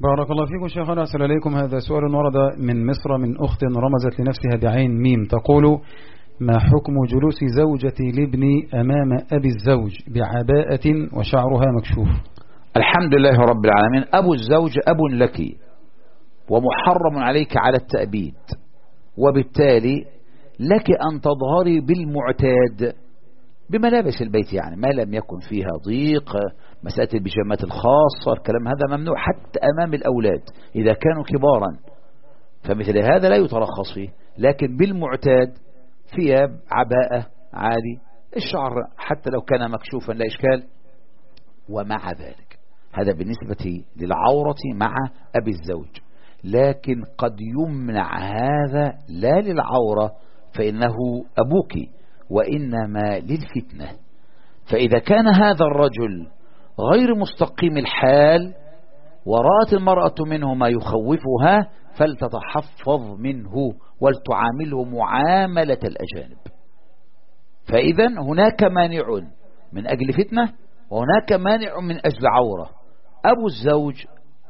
بارك الله فيكم شيخنا. أسأل عليكم، هذا سؤال ورد من مصر من أخت رمزت لنفسها بعين ميم، تقول: ما حكم جلوس زوجتي لابني أمام أبي الزوج بعباءة وشعرها مكشوف؟ الحمد لله رب العالمين. أبو الزوج أب لك ومحرم عليك على التأبيد، وبالتالي لك أن تظهري بالمعتاد بملابس البيت، يعني ما لم يكن فيها ضيق، مسألة البيجامات الخاصة، الكلام هذا ممنوع حتى أمام الأولاد إذا كانوا كبارا، فمثل هذا لا يترخص فيه. لكن بالمعتاد ثياب عباءة عادي، الشعر حتى لو كان مكشوفا لا إشكال. ومع ذلك هذا بالنسبة للعورة مع أبي الزوج، لكن قد يمنع هذا لا للعورة فإنه أبوك، وإنما للفتنة. فإذا كان هذا الرجل غير مستقيم الحال ورأت المرأة منه ما يخوفها فلتتحفظ منه ولتعامله معاملة الأجانب. فإذا هناك مانع من أجل فتنة وهناك مانع من أجل عورة. أبو الزوج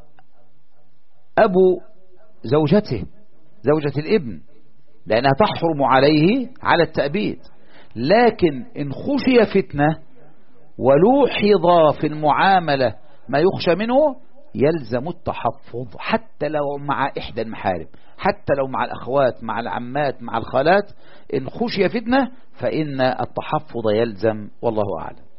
أبو زوجته، زوجة الابن، لأنها تحرم عليه على التأبيد. لكن إن خشي فتنة ولوحظ في المعاملة ما يخشى منه يلزم التحفظ، حتى لو مع إحدى المحارم، حتى لو مع الأخوات، مع العمات، مع الخالات. إن خشي فتنة فإن التحفظ يلزم، والله أعلم.